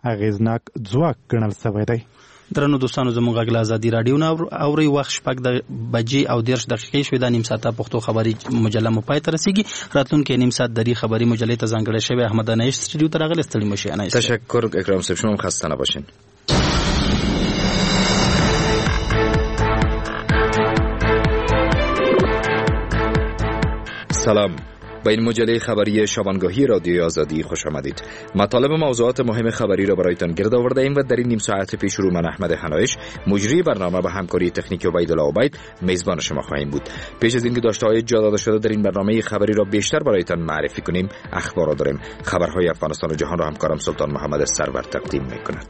اغیزناک ځواک ګڼل شوی دی. درنو دوستانو زموږ غږ له ازادي راډیو نه اوري. وخت 6:30 شوې ده. نیم ساعته پښتو خبري مجله مو پای ته رسیږي. راتلونکي نیم ساعت دری خبري مجلې ته ځانګړی شوی احمد انایش استودیو ته راغلی. ستړي مشئ انایش. تشکر اکرام صاحب، شما هم خسته نباشین. سلام، به این مجله خبری شبانگاهی رادیوی آزادی خوش آمدید. مطالب موضوعات مهم خبری را برایتان گرد آورده ایم و در این نیم ساعت پیش رو من احمد حنایش مجری برنامه به همکاری تکنیکی عبیدالله عبید میزبان شما خواهیم بود. پیش از اینکه داشته‌های جا داده شده در این برنامه خبری را بیشتر برایتان معرفی کنیم، اخبار را داریم. خبرهای افغانستان و جهان را همکارم سلطان محمد سرور تقدیم می‌کند.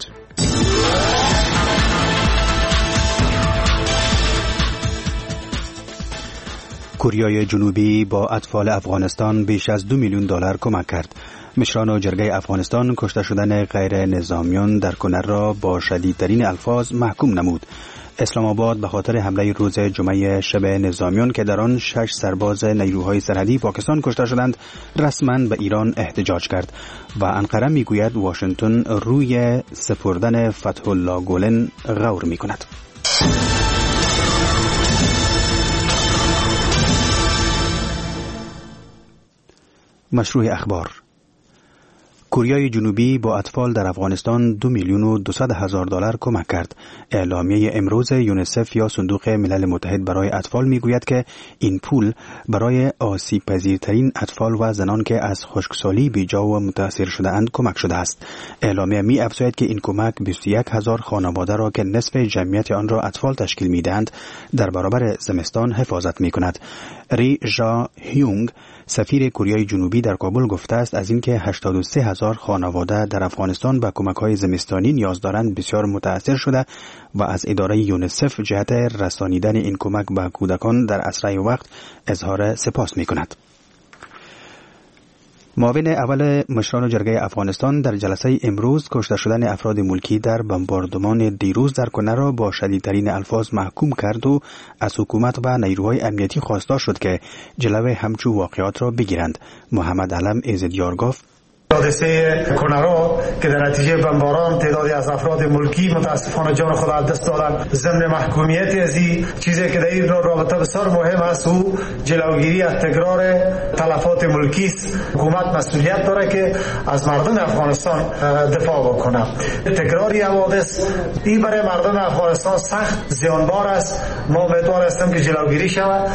کره جنوبی با اطفال افغانستان بیش از $2 میلیون کمک کرد. مشران جرگه افغانستان کشته شدن غیر نظامیان در کنر را با شدیدترین الفاظ محکوم نمود. اسلام آباد به خاطر حمله روز جمعه شب نظامیان که در آن 6 سرباز نیروهای سرحدی پاکستان کشته شدند رسما به ایران احتجاج کرد و انقره میگوید واشنگتن روی سپردن فتح الله گولن غور میکند. مشروع اخبار. کره جنوبی با اطفال در افغانستان $2,200,000 کمک کرد. اعلامیه امروز یونیسف یا صندوق ملل متحد برای اطفال میگوید که این پول برای آسیب پذیرترین اطفال و زنان که از خشکسالی بیجا و متاثر شده اند کمک شده است. اعلامیه می افزاید که این کمک 21,000 خانواده را که نصف جمعیت آن را اطفال تشکیل میدهند در برابر زمستان حفاظت می کند. ری جا هیونگ سفیر کره جنوبی در کابل گفته است از اینکه 83,000 خانواده در افغانستان به کمک‌های زمستانی نیاز دارند بسیار متاثر شده و از اداره یونیسف جهت رسانیدن این کمک به کودکان در اسرع وقت اظهار سپاس می‌کند. معاون اول مشران جرگه افغانستان در جلسه امروز کشته شدن افراد ملکی در بمباردمان دیروز در کنر را با شدیدترین الفاظ محکوم کرد و از حکومت و نیروهای امنیتی خواستار شد که جلوی همچون واقعات را بگیرند. محمد علم ایزدیار گفت حادثه کنرا که در نتیجه بمباران تعدادی از افراد ملکی متاسفانه جان خود از دست دادند ضمن محکومیت از این چیزی که در این رابطه بسیار مهم است و جلوگیری از تکرار تلفات ملکی است. حکومت مسئولیت داره که از مردم افغانستان دفاع بکنه. تکراری حوادث این برای مردم افغانستان سخت زیانبار است. ما امیدوار هستیم که جلوگیری شود.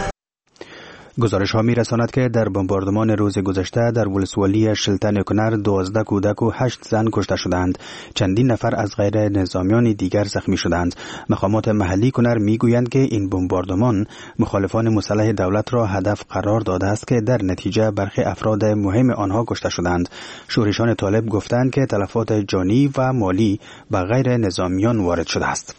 گزارش ها می رساند که در بمباردمان روز گذشته در ولسوالی شلتن کنر 12 کودک و 8 زن کشته شدند. چندین نفر از غیر نظامیان دیگر زخمی شدند. مقامات محلی کنر می گویند که این بمباردمان مخالفان مسلح دولت را هدف قرار داده است که در نتیجه برخی افراد مهم آنها کشته شدند. شورشان طالب گفتند که تلفات جانی و مالی به غیر نظامیان وارد شده است.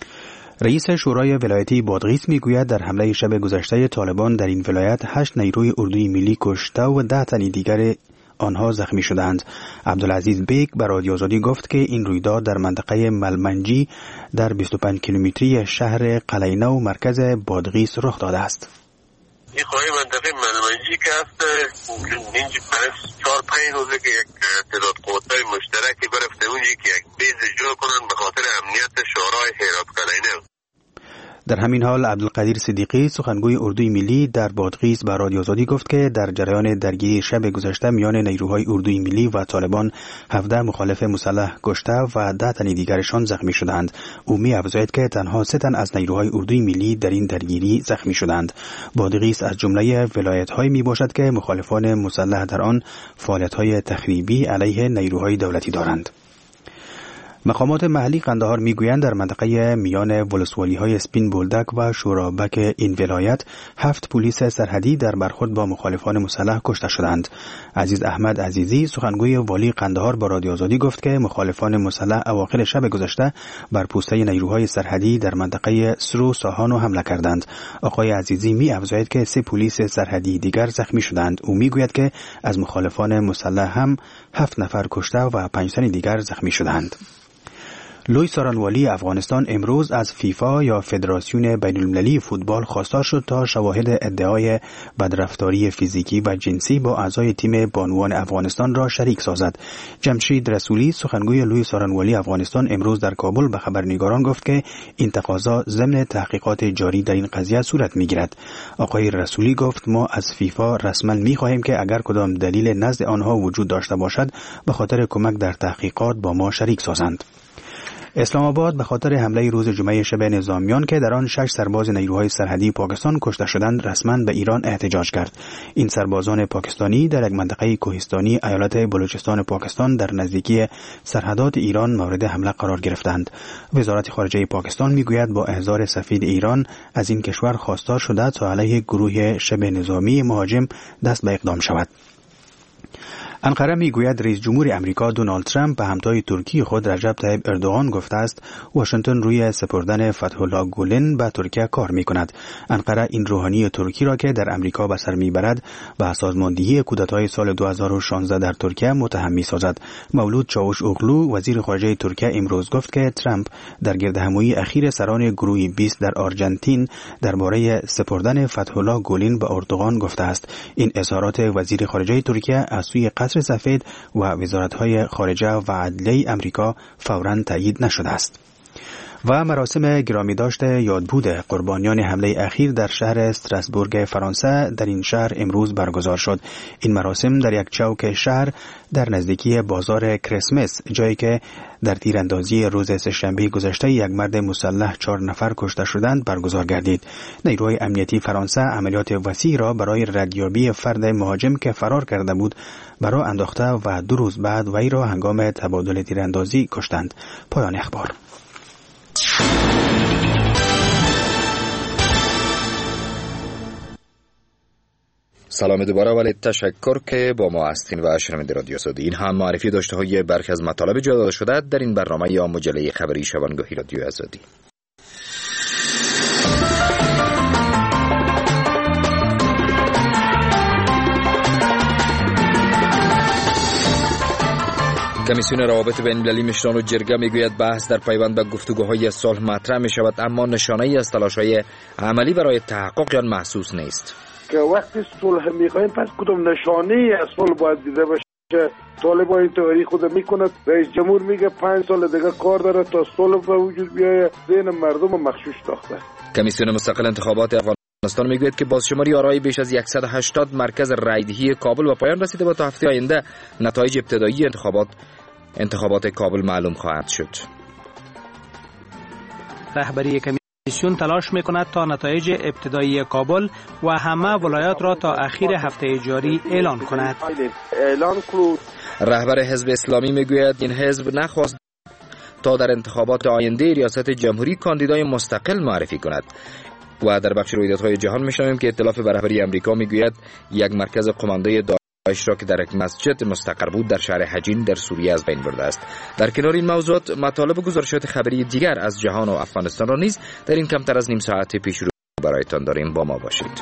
رئیس شورای ولایتی بادغیس میگوید در حمله شب گذشته طالبان در این ولایت 8 نیروی اردوی ملی کشته و 10 تن دیگر آنها زخمی شدند. عبدالعزیز بیگ به رادیو آزادی گفت که این رویداد در منطقه ملمنجی در 25 کیلومتری شهر قلعه‌نو مرکز بادغیس رخ داده است. این خواهی منطقه ملمنجی که است اینجا 4-5 روزه که یک تعداد قوت‌های مشترکی برفته اونجا که یک بیز جا کنن به خاطر امنیت شورای هرات قلعه‌نو. در همین حال عبدالقدیر صدیقی سخنگوی اردوی ملی در بادغیس به رادیو آزادی گفت که در جریان درگیری شب گذشته میان نیروهای اردوی ملی و طالبان 17 مخالف مسلح کشته و 10 تن دیگرشان زخمی شدند. او می افزاید که تنها 3 تن از نیروهای اردوی ملی در این درگیری زخمی شدند. بادغیس از جمله ولایت‌هایی می باشد که مخالفان مسلح در آن فعالیت‌های تخریبی علیه نیروهای دولتی دارند. مقامات محلی قندهار میگویند در منطقه میان ولسوالی‌های سپین بولدک و شورابک این ولایت 7 پلیس سرحدی در برخورد با مخالفان مسلح کشته شدند. عزیز احمد عزیزی سخنگوی والی قندهار با رادیو آزادی گفت که مخالفان مسلح اواخر شب گذشته بر پوسته نیروهای سرحدی در منطقه سرو ساهانو حمله کردند. آقای عزیزی می افزاید که 3 پلیس سرحدی دیگر زخمی شدند. او میگوید که از مخالفان مسلح هم 7 نفر کشته و 5 تن دیگر زخمی شدند. لوی سارانوالی افغانستان امروز از فیفا یا فدراسیون بین‌المللی فوتبال خواستار شد تا شواهد ادعای بدرفتاری فیزیکی و جنسی با اعضای تیم بانوان افغانستان را شریک سازد. جمشید رسولی سخنگوی لوی سارانوالی افغانستان امروز در کابل به خبرنگاران گفت که این تقاضا ضمن تحقیقات جاری در این قضیه صورت می‌گیرد. آقای رسولی گفت ما از فیفا رسما می‌خواهیم که اگر کدام دلیل نزد آنها وجود داشته باشد به خاطر کمک در تحقیقات با ما شریک سازند. اسلام آباد به خاطر حمله روز جمعه شب نظامیان که در آن 6 سرباز نیروهای سرحدی پاکستان کشته شدند رسما به ایران احتجاج کرد. این سربازان پاکستانی در یک منطقه کوهستانی ایالت بلوچستان پاکستان در نزدیکی سرحدات ایران مورد حمله قرار گرفتند. وزارت خارجه پاکستان میگوید با احضار سفیر ایران از این کشور خواستار شده تا علیه گروه شب نظامی مهاجم دست به اقدام شود. انقره میگوید رئیس جمهور امریکا دونالد ترامپ به همتای ترکی خود رجب طیب اردوغان گفته است واشنگتن روی سپردن فتح الله گولن به ترکیه کار میکند. انقره این روحانی ترکی را که در امریکا به سر میبرد به سازماندهی کودتای سال 2016 در ترکیه متهم میسازد. مولود چاوش اوغلو وزیر خارجه ترکیه امروز گفت که ترامپ در گردهمایی اخیر سران گروه 20 در آرژانتین درباره سپردن فتح الله گولن به اردوغان گفته است. این اظهارات وزیر خارجه ترکیه از سوی قصر سفید و وزارت‌های خارجه و عدلیه امریکا فوراً تایید نشده است. و مراسم گرامی داشته یادبود قربانیان حمله اخیر در شهر استراسبورگ فرانسه در این شهر امروز برگزار شد. این مراسم در یک چوک شهر در نزدیکی بازار کریسمس، جایی که در تیراندازی روز سه‌شنبه گذشته یک مرد مسلح 4 نفر کشته شدند برگزار گردید. نیروهای امنیتی فرانسه عملیات وسیع را برای ردیابی فرد مهاجم که فرار کرده بود برای انداخته و 2 روز بعد وی را هنگام تبادل تیراندازی کشتند. پایان اخبار. سلام دوباره ولی تشکر که با ما هستین و شنونده رادیو آزادی. این هم معرفی داشته های برخی از مطالب جا داده شده در این برنامه یا مجله خبری شبانگاهی رادیو آزادی. کمیسیون روابط بین‌المللی مشران و جرگه میگوید بحث در پیوند به گفتگوهای صلح مطرح می شود، اما نشانه‌ای از تلاش‌های عملی برای تحقق آن محسوس نیست. که وقتی صلح می‌خوایم پس کدام نشانه‌ای از صلح باید دیده بشه؟ طالبان این تئوری خود میکنه، رئیس جمهور میگه 5 سال دیگه کار داره تا صلح به وجود بیاید، ذهن مردم مغشوش ساخته. کمیسیون مستقل انتخابات افغانستان میگوید که بازشماری آرای بیش از 180 مرکز رایدهی کابل به پایان رسیده و تا هفته آینده نتایج ابتدایی انتخابات کابل معلوم خواهد شد. رهبری کمیسیون تلاش میکند تا نتایج ابتدایی کابل و همه ولایات را تا اخیر هفته جاری اعلان کند. رهبر حزب اسلامی میگوید این حزب نخواست تا در انتخابات آینده ریاست جمهوری کاندیدای مستقل معرفی کند. و در بخش رویدادهای جهان میشنویم که ائتلاف به رهبری امریکا میگوید یک مرکز قماندوی داعش را که در یک مسجد مستقر بود در شهر حجین در سوریه از بین برده است. در کنار این موضوعات مطالب و گزارشات خبری دیگر از جهان و افغانستان را نیز در این کمتر از نیم ساعت پیش رو برایتان داریم. با ما باشید.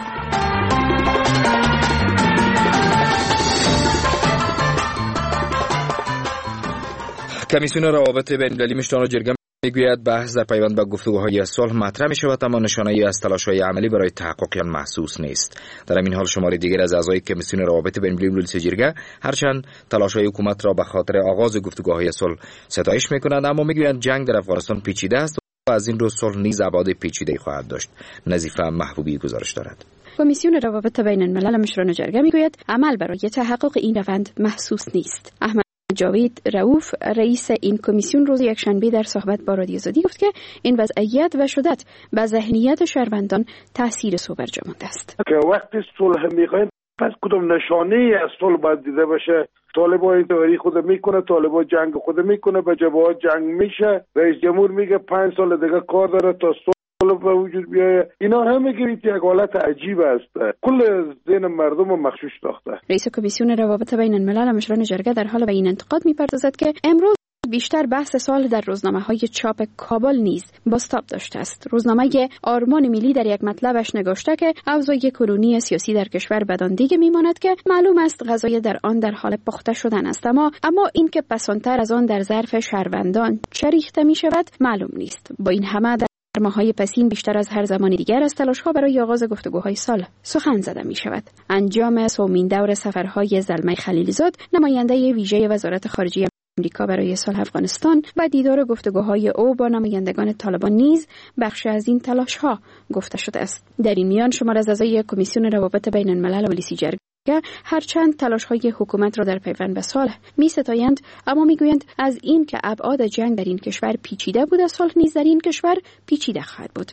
کمیسیون روابط بین‌المللی مشران و جرگه میگوید بحث در پیوند به گفتگوهای صلح مطرح می شود، اما نشانه‌ای از تلاش‌های عملی برای تحقق آن محسوس نیست. در این حال شماری دیگر از اعضای کمیسیون روابط بین‌المللی مجلس جرگه هرچند تلاش‌های حکومت را به خاطر آغاز گفتگوهای صلح ستایش می‌کنند، اما میگویند جنگ در افغانستان پیچیده است و از این رو صلح نیز ابعاد پیچیده‌ای خواهد داشت. نظیفه محبوبی گزارش دارد. کمیسیون روابط بین الملل مشران جرگه میگوید عمل برای تحقق این روند محسوس نیست. جاوید رؤوف رئیس این کمیسیون روز یکشنبه در صحبت با رادیو آزادی گفت که این وضعیت و شدت به ذهنیت شهروندان تاثیر سو برجامانده است. که وقتی صلح می‌خوایم پس کدام نشانه‌ای از صلح باید دیده بشه؟ طالبان این تئوری خود میکنه، طالبان جنگ خود میکنه، به جبهات جنگ میشه، رئیس جمهور میگه 5 سال دیگه کار داره تا به وجود بیایه. اینا همه گیرید یک حالت عجیب است، کل ذهن مردم رو مغشوش ساخته. رئیس کمیسیون روابط بین الملل مشران جرگه در حال به این انتقاد میپردازد که امروز بیشتر بحث سال در روزنامه‌های چاپ کابل نیز بازتاب داشته است. روزنامه آرمان ملی در یک مطلبش نگاشته که اوضاع کنونی سیاسی در کشور بدان دیگه میماند که معلوم است غذای در آن در حال پخته شدن است، اما این که پسانتر از آن در ظرف شهروندان چه ریخته می شود معلوم نیست. با این همه در ماه‌های پسین بیشتر از هر زمان دیگر از تلاش‌ها برای آغاز گفتگوهای صلح سخن زده می شود. انجام سومین دور سفرهای زلمه خلیلزاد، نماینده ویژه وزارت خارجه امریکا برای صلح افغانستان، و دیدار گفتگوهای او با نمایندگان طالبان نیز بخش از این تلاش‌ها گفته شده است. در این میان شمار از اعضای کمیسیون روابط بین الملل و لیسی جرگه هرچند تلاش‌های حکومت را در پیوند به صلح می‌ستایند، اما می‌گویند از این که ابعاد جنگ در این کشور پیچیده بود، صلح نیز در این کشور پیچیده خواهد بود.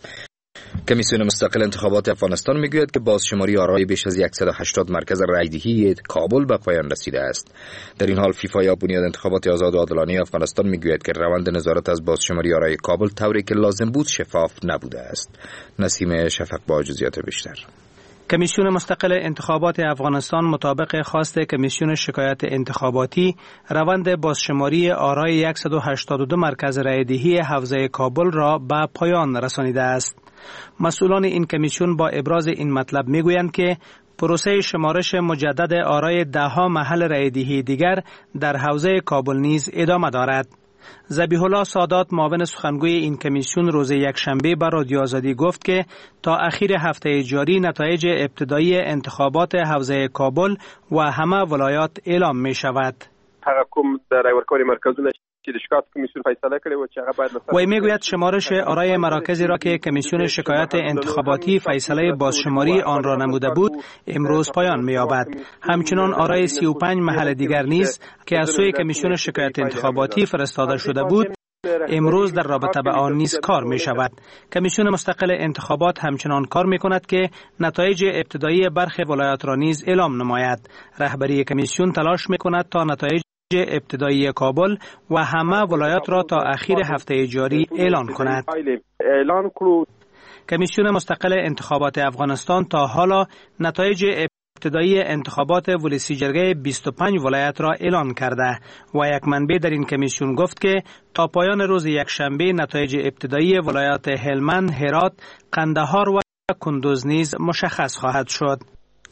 کمیسیون مستقل انتخابات افغانستان میگوید که بازشماری آرای بیش از 180 مرکز رایدهی کابل به پایان رسیده است. در این حال فیفا یا بنیاد انتخابات آزاد و عادلانه افغانستان میگوید که روند نظارت از بازشماری آرای کابل طوری که لازم بود شفاف نبوده است. نسیم شفق با جزئیات بیشتر. کمیسیون مستقل انتخابات افغانستان مطابق خواست کمیسیون شکایت انتخاباتی روند بازشماری آرای 182 مرکز رایدهی حوزه کابل را به پایان رسانیده است. مسئولان این کمیسیون با ابراز این مطلب میگویند که پروسه شمارش مجدد آرای 10 محل رایدهی دیگر در حوزه کابل نیز ادامه دارد. ذبیح الله سادات معاون سخنگوی این کمیسیون روز یکشنبه به رادیو آزادی گفت که تا اخیر هفته جاری نتایج ابتدایی انتخابات حوزه کابل و همه ولایات اعلام می شود. تحکم در ورکوی مرکزونه چې د شکایت کمیسیون فیصله کړې و چې هغه باید وی میگوید شمارش آرای مراکزی را که کمیسیون شکایت انتخاباتی فیصله بازشماری آن را نموده بود امروز پایان می‌یابد. همچنین آرای 35 محل دیگر نیز که از سوی کمیسیون شکایت انتخاباتی فرستاده شده بود امروز در رابطه به آن نیز کار می شود. کمیسیون مستقل انتخابات همچنان کار می کند که نتایج ابتدایی برخی ولایات را نیز اعلام نماید. رهبری کمیسیون تلاش می کند تا نتایج ابتدایی کابل و همه ولایات را تا اخیر هفته جاری اعلان کند. کمیسیون مستقل انتخابات افغانستان تا حالا نتایج ابتدایی انتخابات ولسی جرگه 25 ولایت را اعلان کرده و یک منبع در این کمیسیون گفت که تا پایان روز یکشنبه نتایج ابتدایی ولایات هلمند، هرات، قندهار و کندوز نیز مشخص خواهد شد.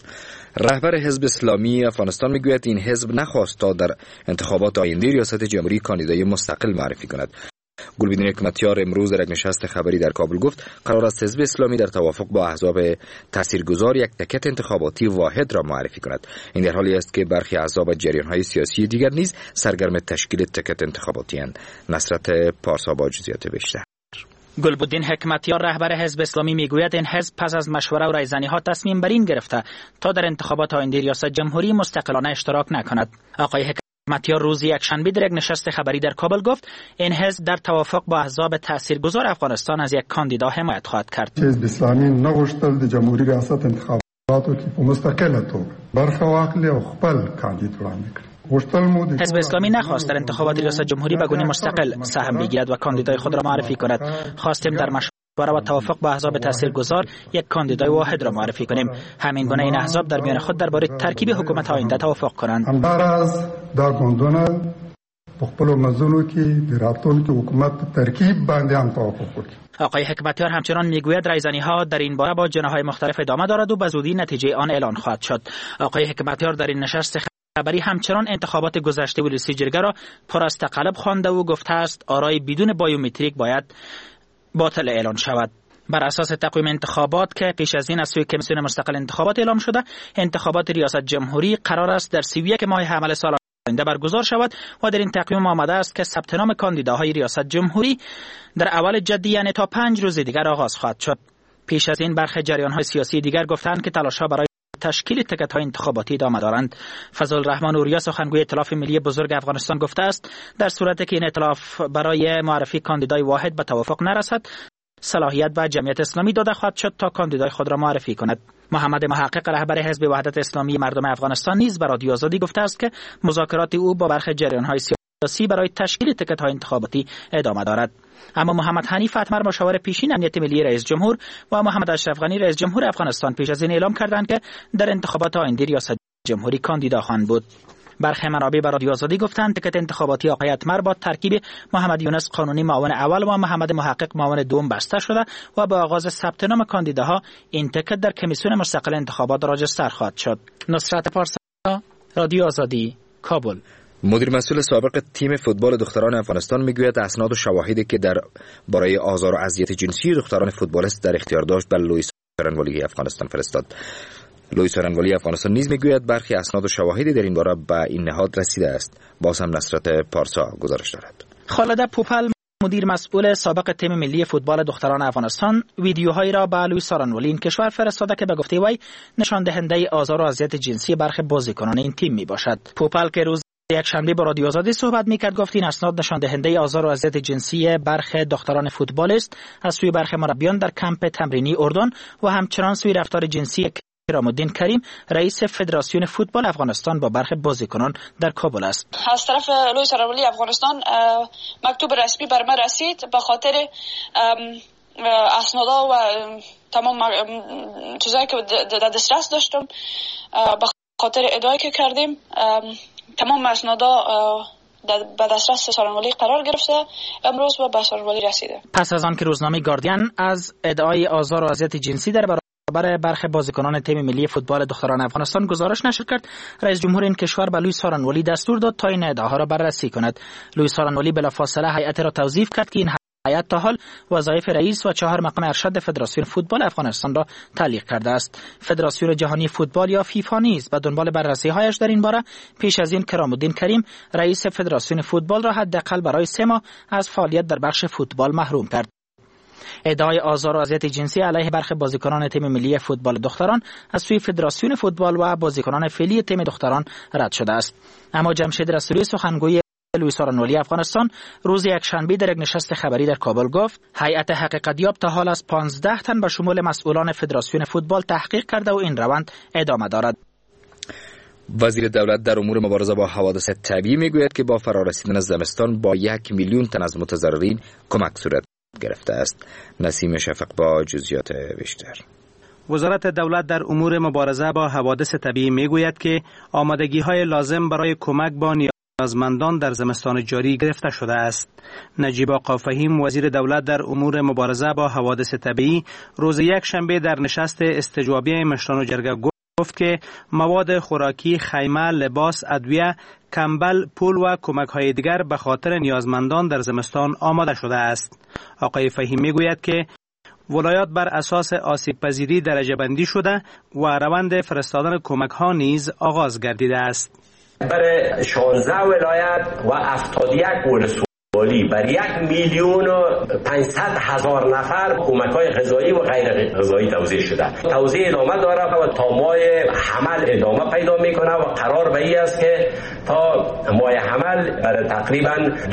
رهبر حزب اسلامی افغانستان میگوید این حزب نخواست تا در انتخابات آینده ریاست جمهوری کاندیدای مستقل معرفی کند. گلبدین حکمتیار امروز در یک نشست خبری در کابل گفت قرار است حزب اسلامی در توافق با احزاب تاثیرگذار یک تکت انتخاباتی واحد را معرفی کند. این در حالی است که برخی احزاب و جریان‌های سیاسی دیگر نیز سرگرم تشکیل تکت انتخاباتی اند. نصرت پارسا با جزئیات بیشتر. گلبدین حکمتیار رهبر حزب اسلامی میگوید این حزب پس از مشوره و رایزنی‌ها تصمیم بر این گرفته تا در انتخابات آینده ریاست جمهوری مستقلانه اشتراک نکند. آقای حکمتیار روز یکشنبه در یک نشست خبری در کابل گفت این حزب در توافق با احزاب تاثیرگذار افغانستان از یک کاندیدا حمایت خواهد کرد. حزب اسلامی نغوښتل د جمهوری ریاست انتخاباتو کې په مستقله توګه برخه واخلي او خپل کاندید وړاندې کړي. حزب اسلامی نخواست در انتخابات ریاست جمهوری به گونه مستقل سهم بگیرد و کاندیدای خود را معرفی کند. خواستیم در مشوره و توافق با احزاب تاثیرگذار یک کاندیدای واحد را معرفی کنیم. همین گونه این احزاب در میان خود درباره ترکیب حکومت آینده توافق کنند. همداراز دا ګوندونه په خپلو منځونو کې د راتلونکي حکومت ترکیب باندې هم توافق وکړي. آقای حکمتیار همچنان میگوید رایزنی‌ها در این باره با جناح‌های مختلف ادامه دارد و به زودی نتیجه آن اعلان خواهد شد. آقای حکمتیار در این نشست خبری همچنان انتخابات گذشته ولسی جرگه را پر از تقلب خوانده و گفته است آرای بدون بایومتریک باید باطل اعلان شود. بر اساس تقویم انتخابات که پیش از این از سوی کمیسیون مستقل انتخابات اعلام شده، انتخابات ریاست جمهوری قرار است در 31 ماه حمل سال آینده برگزار شود و در این تقویم آمده است که ثبت نام کاندیداهای ریاست جمهوری در اول جدی یعنی تا 5 روز دیگر آغاز خواهد شد. پیش از این برخی جریان‌های سیاسی دیگر گفتند که تلاش‌ها برای تشکیل تکت‌های انتخاباتی ادامه دارند. فضلالرحمن اوریا سخنگوی ائتلاف ملی بزرگ افغانستان گفته است در صورتی که این ائتلاف برای معرفی کاندیدای واحد به توافق نرسد، صلاحیت به جمعیت اسلامی داده خواهد شد تا کاندیدای خود را معرفی کند. محمد محقق رهبر حزب وحدت اسلامی مردم افغانستان نیز به رادیو آزادی گفته است که مذاکرات او با برخی جریان‌های سیاسی برای تشکیل تکت‌های انتخاباتی ادامه دارد. اما محمد حنیف اتمر مشاور پیشین امنیت ملی رئیس جمهور و محمد اشرف غنی رئیس جمهور افغانستان پیش از این اعلام کردند که در انتخابات آینده ریاست جمهوری کاندیدا خواهند بود. برخی منابع به رادیو آزادی گفتند تکت انتخاباتی آقای اتمر با ترکیب محمد یونس قانونی معاون اول و محمد محقق معاون دوم بسته شده و با آغاز ثبت نام کاندیداها این تکت در کمیسیون مستقل انتخابات راجستر خواهد شد. نصرت پارسا، رادیو آزادی، کابل. مدیر مسئول سابق تیم فوتبال دختران افغانستان میگوید اسناد و شواهدی که برای آزار و اذیت جنسی دختران فوتبالیست در اختیار داشت به لوئیس سارنوالی افغانستان فرستاد. لوئیس سارنوالی افغانستان نیز میگوید برخی اسناد و شواهدی در این باره به این نهاد رسیده است. باز هم نصرت پارسا گزارش دارد. خالده پوپل، مدیر مسئول سابق تیم ملی فوتبال دختران افغانستان، ویدیوهایی را به لوئیس سارنوالی این کشور فرستاده که به گفته وی نشان دهنده آزار و اذیت جنسی برخی بازیکنان این تیم میباشد. پوپل که روز یک شنبه با رادیو آزادی صحبت میکرد گفت این اسناد نشان دهنده آزار و اذیت جنسی برخی دختران فوتبال است از سوی برخی مربیان در کمپ تمرینی اردن و همچنان سوی رفتار جنسی کرام الدین کریم رئیس فدراسیون فوتبال افغانستان با برخی بازیکنان در کابل است. از طرف لوئیس سارنوالی افغانستان مکتوب رسمی بر من رسید به خاطر اسنادا و تمام چیزایی که در دسترس داشتم به خاطر ادعایی که کردیم تمام اسنادا به دسترس سارنوالی قرار گرفته امروز و به سارنوالی رسیده. پس از آن که روزنامه گاردین از ادعای آزار و اذیت جنسی در برای برخی بازیکنان تیم ملی فوتبال دختران افغانستان گزارش نشر کرد، رئیس جمهور این کشور به لوئیس سارنوالی دستور داد تا این ادعاها را بررسی کند. لوئیس سارنوالی بلافاصله هیئت را توظیف کرد که این هیئت تا حال وظایف رئیس و 4 مقام ارشد فدراسیون فوتبال افغانستان را تعلیق کرده است. فدراسیون جهانی فوتبال یا فیفا نیز به دنبال بررسی‌هایش در این باره پیش از این کرام الدین کریم رئیس فدراسیون فوتبال را حداقل برای 3 ماه از فعالیت در بخش فوتبال محروم کرد. ادعای آزار و اذیت جنسی علیه برخی بازیکنان تیم ملی فوتبال دختران از سوی فدراسیون فوتبال و بازیکنان فعلی تیم دختران رد شده است. اما جمشید رسولی سخنگوی لوئیس سارنوالی افغانستان روز یک شنبه در یک نشست خبری در کابل گفت هیئت حقیقتیاب تا حال از 15 تن به شمول مسئولان فدراسیون فوتبال تحقیق کرده و این روند ادامه دارد. وزیر دولت در امور مبارزه با حوادث طبیعی میگوید که با فرارسیدن زمستان با 1 میلیون تن از متضررین کمک صورت گرفته است. نسیم شفق با جزئیات بیشتر. وزارت دولت در امور مبارزه با حوادث طبیعی میگوید که آمادگی‌های لازم برای کمک با نیازمندان در زمستان جاری گرفته شده است. نجیب آقا فهیم وزیر دولت در امور مبارزه با حوادث طبیعی روز یک شنبه در نشست استجوابی مشران جرگه گفت که مواد خوراکی، خیمه، لباس، ادویه، کمبل، پول و کمک‌های دیگر به خاطر نیازمندان در زمستان آماده شده است. آقای فهیم میگوید که ولایات بر اساس آسیب پذیری درجه بندی شده و روند فرستادن کمک‌ها نیز آغاز گردیده است. برای 16 ولایت و 71 ولسوالی بر 1,500,000 نفر کمک‌های غذایی و غیر غذایی توزیع شده. توزیع ادامه داره و تا ماه حمل ادامه پیدا میکنه و قرار به این است که تا ماه حمل تقریبا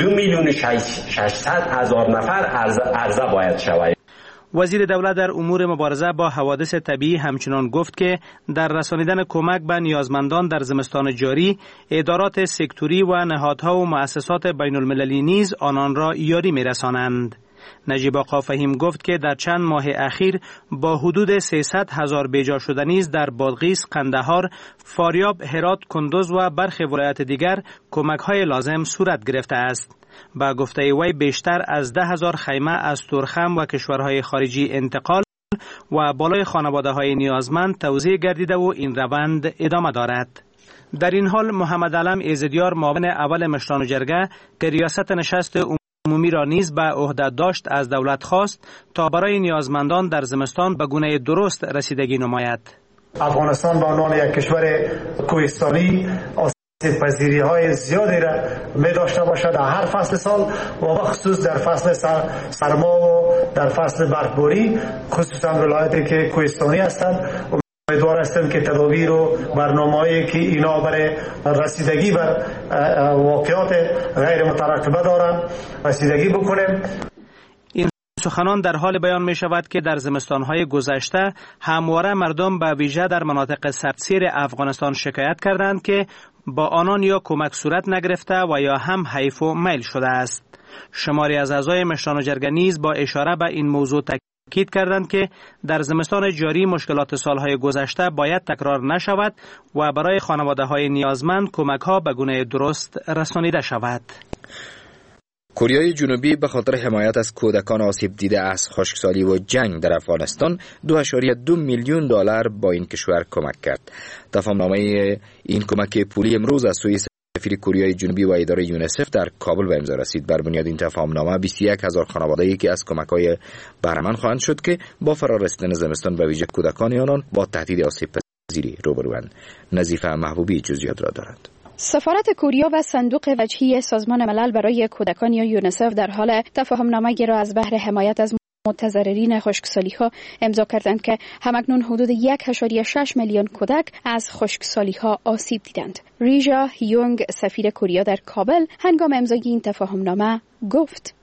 2,600,000 نفر عرضه باید شود. وزیر دولت در امور مبارزه با حوادث طبیعی همچنان گفت که در رسانیدن کمک به نیازمندان در زمستان جاری ادارات سکتوری و نهادها و مؤسسات بین المللی نیز آنان را یاری می‌رسانند. نجیب آقا فهیم گفت که در چند ماه اخیر با حدود 300,000 بیجا شده نیز در بادغیس، قندهار، فاریاب، هرات، کندوز و برخی ولایات دیگر کمک‌های لازم صورت گرفته است. با گفته وی بیشتر از 10,000 خیمه از تورخم و کشورهای خارجی انتقال و بالای خانواده‌های نیازمند توزیع گردیده و این روند ادامه دارد. در این حال محمد علم ایزدیار معاون اول مشران جرگه که ریاست نشست عمومی را نیز به عهده داشت از دولت خواست تا برای نیازمندان در زمستان به گونه درست رسیدگی نماید. افغانستان به عنوان یک کشور کوهستانی پذیری های زیادی را می داشته باشد در هر فصل سال و بخصوص در فصل سرما و در فصل برفباری، خصوصا ولایتی که کوهستانی هستند. امیدوار هستم که تدابیر و برنامه‌ای که اینا برای رسیدگی بر واقعات غیر مترقبه دارند رسیدگی بکنیم. این سخنان در حال بیان می شود که در زمستان‌های گذشته همواره مردم به ویژه در مناطق سردسیر افغانستان شکایت کردند که با آنان یا کمک صورت نگرفته و یا هم حیف و میل شده است. شماری از اعضای مشران جرگه نیز با اشاره به این موضوع تاکید کردند که در زمستان جاری مشکلات سالهای گذشته باید تکرار نشود و برای خانواده‌های نیازمند کمک‌ها به گونه درست رسانیده شود. کره جنوبی به خاطر حمایت از کودکان آسیب دیده از خشکسالی و جنگ در افغانستان 2.2 میلیون دلار با این کشور کمک کرد. تفاهمنامه این کمک پولی امروز از سوی سفیر کره جنوبی و اداره یونیسف در کابل به امضا رسید. بر بنیاد این تفاهمنامه 21,000 خانواده‌ای که از کمک‌های بهره‌مند خواهند شد که با فرار رسیدن زمستان به ویژه کودکان آنان با تهدید آسیب پذیری روبروند. نظیفه محبوبی جزئیات را دارد. سفارت کوریا و صندوق وجهی سازمان ملل برای کودکان یا یونیسف در حال تفاهمنامه را از بهر حمایت از متضررین خشکسالی‌ها امضا کردند که همکنون حدود 1.6 میلیون کودک از خشکسالی‌ها آسیب دیدند. ریژا هیونگ سفیر کوریا در کابل هنگام امضای این تفاهمنامه گفت: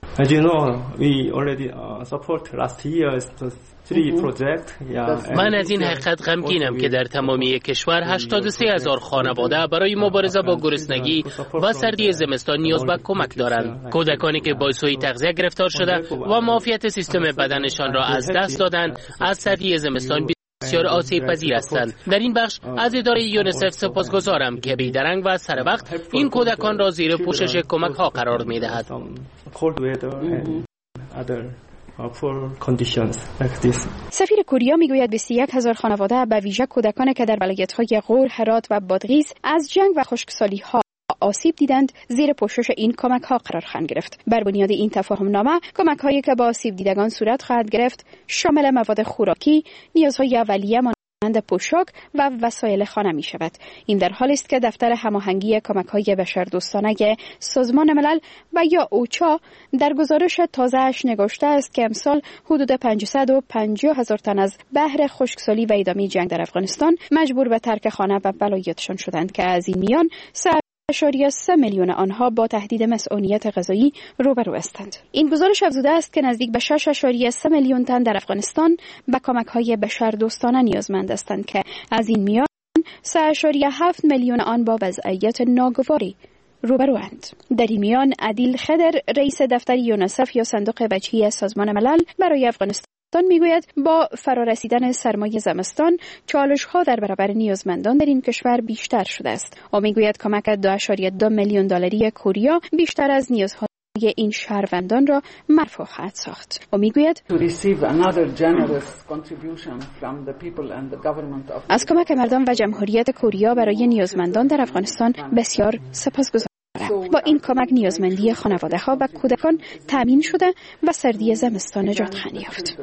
من از این حقیقت غمگینم که در تمامی کشور 83,000 خانواده برای مبارزه با گرسنگی و سردی زمستان نیاز به کمک دارند. کودکانی که با سوء تغذیه گرفتار شده و معافیت سیستم بدنشان را از دست دادند از سردی زمستان بسیار آسیب پذیر هستند. در این بخش از اداره یونیسف سپاسگزارم که بیدرنگ و سر وقت این کودکان را زیر پوشش کمک ها قرار می دهد. سفیر کوریا میگوید 21,000 خانواده به ویژه کودکان که در ولایت‌های غور، هرات و بادغیس از جنگ و خشکسالی‌ها آسیب دیدند زیر پوشش این کمک‌ها قرار خواهند گرفت. بر بنیاد این تفاهمنامه کمک‌هایی که با آسیب دیدگان صورت خواهد گرفت شامل مواد خوراکی، نیازهای اولیه مانند پوشاک و وسایل خانه می شود. این در حالی است که دفتر هماهنگی کمک‌های بشردوستانه سازمان ملل و یا اوچا در گزارش تازه‌اش نگاشته است که امسال حدود 550,000 تن از بحر خشکسالی و ادامه جنگ در افغانستان مجبور به ترک خانه و ولایتشان شدند که از این میان 3.3 میلیون آنها با تهدید مسئولیت غذایی روبرو هستند. این گزارش افزوده است که نزدیک به 6.3 میلیون تن در افغانستان به کمک‌های بشردوستانه نیازمند هستند که از این میان 3.7 میلیون آن با وضعیت ناگواری روبروند. در این میان عدیل خدر رئیس دفتر یونیسف یا صندوق وجهی سازمان ملل برای افغانستان میگوید با فرارسیدن سرمای زمستان چالش‌ها در برابر نیازمندان در این کشور بیشتر شده است. او میگوید کمک 2.2 میلیون دلاری کوریا بیشتر از نیازهای این شهروندان را مرفوع خواهد ساخت. او میگوید از کمک مردم و جمهوریت کوریا برای نیازمندان در افغانستان بسیار سپاسگزارم. با این کمک نیازمندی خانواده‌ها و کودکان تامین شده و سردی زمستان نجات خواهد یافت.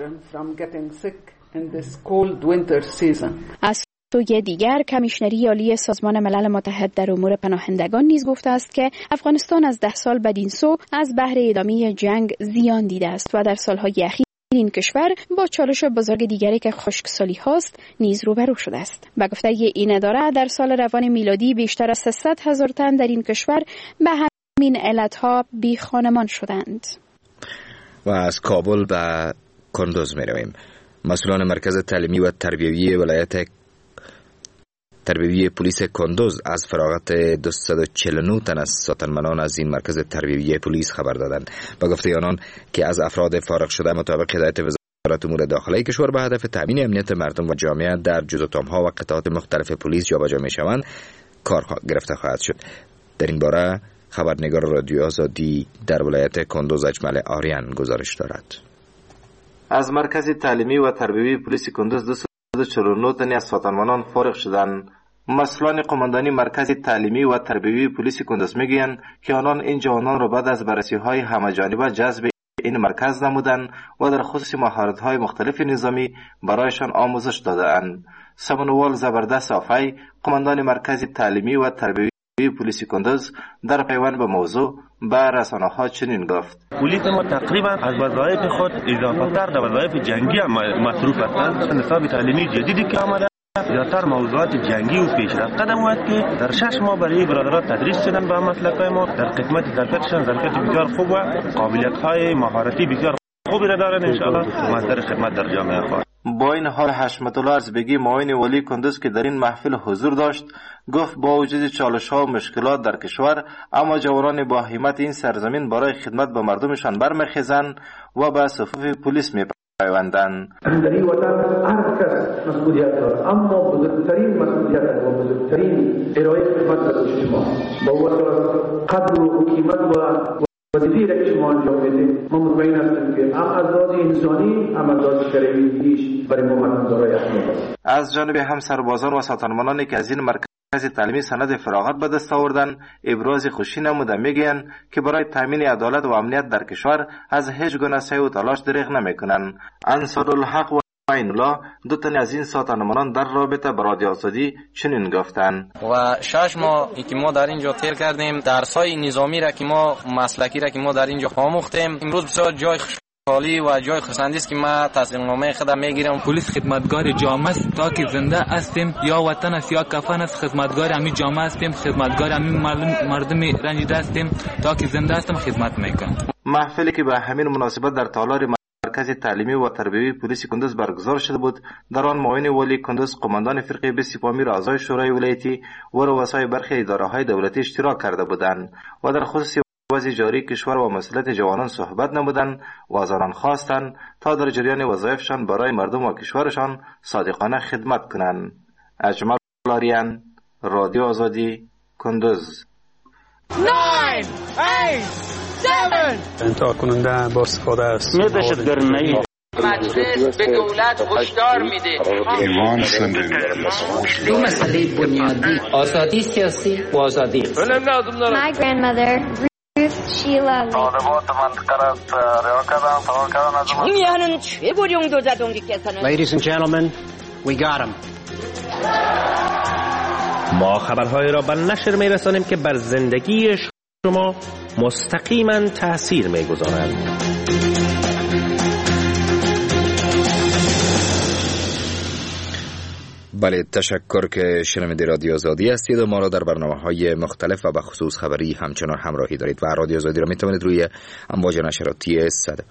از سوی دیگر کمیشنری عالی سازمان ملل متحد در امور پناهندگان نیز گفته است که افغانستان از 10 سال بدین سو از بحر ادامه جنگ زیان دیده است و در سالهای اخیر این کشور با چالش بزرگ دیگری که خشکسالی هاست نیز روبرو شده است. به گفته این اداره در سال روان میلادی بیشتر از 300,000 تن در این کشور به همین علتها بی خانمان شدند. و از کابل به کندوز می رویم. مسئولان مرکز تعلیمی و تربیوی ولایت تربیوی پلیس کندوز از فراغت 249 تن از ساتنمنان از این مرکز تربیوی پلیس خبر دادند. به گفته آنان که از افراد فارغ شده مطابق هدایت وزارت امور داخلی کشور به هدف تامین امنیت مردم و جامعه در جزوتام‌ها و قطعات مختلف پلیس جابجا می‌شوند کار گرفته خواهد شد. در این باره خبرنگار رادیو آزادی در ولایت کندوز اجمل آریان گزارش دارد. از مرکز تعلیمی و تربیوی پلیس کندوز 249 تن از ساتنمنان فارغ شدند. مسئولان قماندانی مرکز تعلیمی و تربیوی پلیس کندوز میگویند که آنان این جوانان را بعد از بررسی‌های همه‌جانبه جذب این مرکز نمودند و در خصوص مهارت‌های مختلف نظامی برایشان آموزش دادند. سمنوال زبردست آفای قماندان مرکز تعلیمی و تربیوی پلیس کندوز در پیوند به موضوع به رسانه‌ها چنین گفت: پلیس ما تقریبا از وظایف خود اضافه تر در وظایف جنگی هم مصروف هستند. نصاب تعلیمی جدیدی که آمده زیادتر موضوعات جنگی و پیشرفته نمود که در 6 ماه برای برادران تدریس شدن به مسلک‌های ما. در قسمت ظرفیتشان ظرفیت بسیار خوب و قابلیت‌های مهارتی بسیار خوبی را دارند. ان شاءالله مصدر خدمت در جامعه خواهد. با این حال حشمت الله ارزبگی معاون ولی کندوز که در این محفل حضور داشت گفت با وجود چالش‌ها و مشکلات در کشور اما جوانان با همت این سرزمین برای خدمت به مردمشان برمیخیزند و به صفوف پلیس پیوندند. در این وطن هر کس مسئولیت دارد، اما بزرگترین مسئولیت و بزرگترین ارائه خدمت به شما با وجه قدر و قیمت و وظیفه‌ای که شما انجام میدید، ما مطمئن هستیم که هم از لحاظ انسانی هم از لحاظ شرعی هیچ برای ما دارای اهمیت است. از جانب هم سربازان و ساتانمانانی که از این مرکز تعلیمی سند فراغت به دست آوردن ابراز خوشی نموده، میگویند که برای تامین عدالت و امنیت در کشور از هیچ گونه سعی و تلاش دریغ نمیکنند. انصارالحق و عین الله دو تن از این ساتانمانان در رابطه با رادیو آزادی چنین گفتند: و 6 ماه که ما در اینجا تیر کردیم، درس‌های نظامی را که ما مسلکی را که ما در اینجا آموختیم، امروز بسیار جای خوشحالی و جای خرسندی است که ما تصمیم‌نامه خودم میگیرم. پلیس خدمتگار جامعه است، تا که زنده هستیم یا وطن است یا کفن است، خدمتگار همین جامعه هستیم، خدمتگار همین مردم رنجیده هستیم، تا که زنده هستیم خدمت میکنم. محفلی که به همین مناسبت در تالار مرکز تعلیمی و تربیوی پلیس کندوز برگزار شده بود، در آن معاون والی کندوز، قماندان فرقه 20 امیر اعضای شورای ولایتی و رؤسای برخی اداره‌های دولتی اشتراک کرده بودند و در خصوص وضع جاری کشور و مسئولیت جوانان صحبت نمودند و از آنان خواستند تا در جریان وظایفشان برای مردم و کشورشان صادقانه خدمت کنند. اجمل لاریان، رادیو آزادی، کندوز. 9 8 7 انتقال کننده با استفاده است. مجلس به دولت هشدار میده دو مسئله بنیادی: آزادی سیاسی و آزادی. My grandmother Ruth Sheila 중요한 최고령도 자동기께서는 Ladies and gentlemen, we got him. ما خبرهای را به نشر میرسانیم که بر زندگی شما مستقیما تأثیر میگذارند. بله، تشکر که شنونده رادیو آزادی هستید و ما را در برنامه‌های مختلف و به خصوص خبری همچنان همراهی دارید و رادیو آزادی را میتوانید روی امواج نشراتی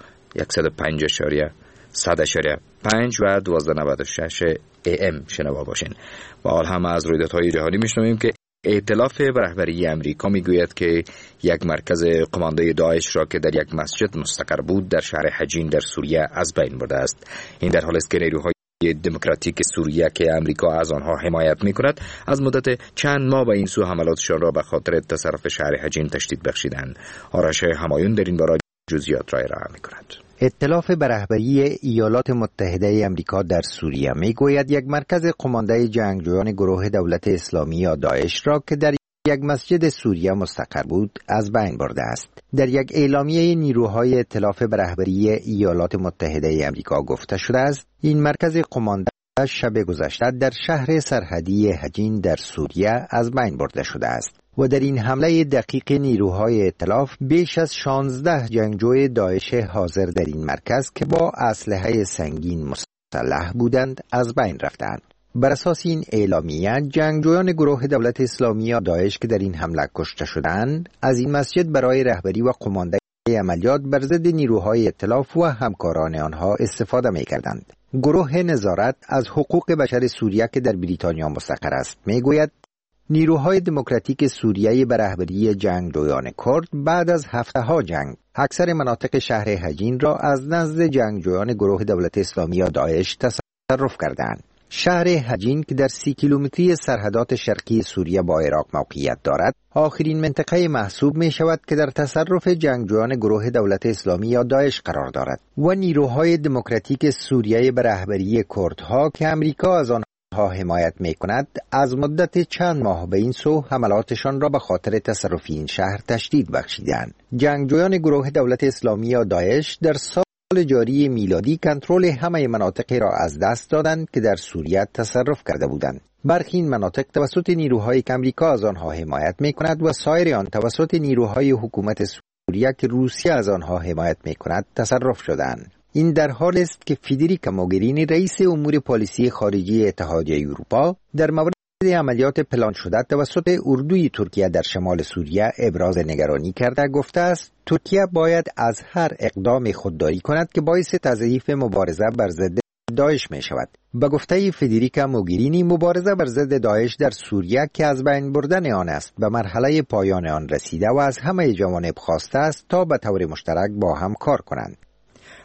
101.5 و 1296 AM شنوا باشین. و حال هم از رویدادهای جهانی میشنویم که ائتلاف به رهبری امریکا میگوید که یک مرکز قماندای داعش را که در یک مسجد مستقر بود در شهر حجین در سوریه از بین برده است. این در حالی است که نیروهای دموکراتیک سوریه که امریکا از آنها حمایت می‌کند از مدت چند ماه به این سو حملاتشان را به خاطر تصرف شهر حجین تشدید بخشیدند. آرش همایون در این باره جزئیات را ارائه می‌کند. ائتلاف به رهبری ایالات متحده آمریکا در سوریه میگوید یک مرکز قماندای جنگجویان گروه دولت اسلامی یا داعش را که در یک مسجد سوریه مستقر بود از بین برده است. در یک اعلامیه نیروهای ائتلاف به رهبری ایالات متحده آمریکا گفته شده است این مرکز قمانده شب گذشته در شهر سرحدی حجین در سوریه از بین برده شده است و در این حمله دقیق نیروهای ائتلاف بیش از 16 جنگجوی داعش حاضر در این مرکز که با اسلحه سنگین مسلح بودند از بین رفتند. بر اساس این اعلامیه جنگجویان گروه دولت اسلامی داعش که در این حمله کشته شدند از این مسجد برای رهبری و قماندگی عملیات بر ضد نیروهای ائتلاف و همکاران آنها استفاده می‌کردند. گروه نظارت از حقوق بشر سوریه که در بریتانیا مستقر است میگوید نیروهای دموکراتیک سوریه به رهبری جنگجویان کرد بعد از هفته‌ها جنگ اکثر مناطق شهر حجین را از نزد جنگجویان گروه دولت اسلامی داعش تصرف کردند. شهر حجین که در 30 کیلومتری سرحدات شرقی سوریه با عراق موقعیت دارد، آخرین منطقه محسوب می شود که در تصرف جنگجویان گروه دولت اسلامی یا داعش قرار دارد و نیروهای دموکراتیک سوریه به رهبری کردها که امریکا از آنها حمایت می کند از مدت چند ماه به این سو حملاتشان را به خاطر تصرف این شهر تشدید بخشیدند. جنگجویان گروه دولت اسلامی یا داعش در سال جاری میلادی کنترل همه مناطقی را از دست دادند که در سوریه تصرف کرده بودند. برخی این مناطق توسط نیروهای که امریکا از آنها حمایت می‌کند و سایر آن توسط نیروهای حکومت سوریه که روسیه از آنها حمایت می‌کند تصرف شدند. این در حالی است که فدریکا موگرینی رئیس امور پالیسی خارجی اتحادیه اروپا در مورد عملیات پلان شده توسط اردوی ترکیه در شمال سوریه ابراز نگرانی کرده گفته است ترکیه باید از هر اقدام خودداری کند که باعث تضعیف مبارزه بر ضد داعش می شود. به گفته فدریکا موگرینی مبارزه بر ضد داعش در سوریه که از بین بردن آن است به مرحله پایان آن رسیده و از همه جوانب خواسته است تا به طور مشترک با هم کار کنند.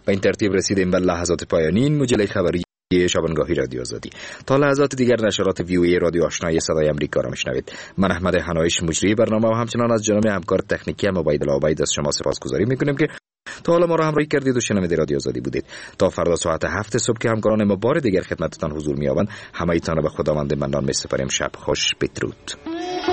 به این ترتیب رسیدیم به لحظات پایانی این مجله خبری شبانگاهی رادیو آزادی. تا لحظات دیگر نشرات وی رادیو آشنای صدای امریکا را میشنوید. من احمد حنایش مجری برنامه و همچنان از جناب همکار تکنیکی عبیدالله عبید از شما سپاسگزاری میکنیم که تا حالا ما را همراهی کردید و شنونده رادیو آزادی بودید. تا فردا ساعت 7 صبح که همکاران ما بار دیگر خدمتتان حضور می‌یابند، همه ایتان را به خداوند منان می‌سپاریم. شب خوش، بدرود.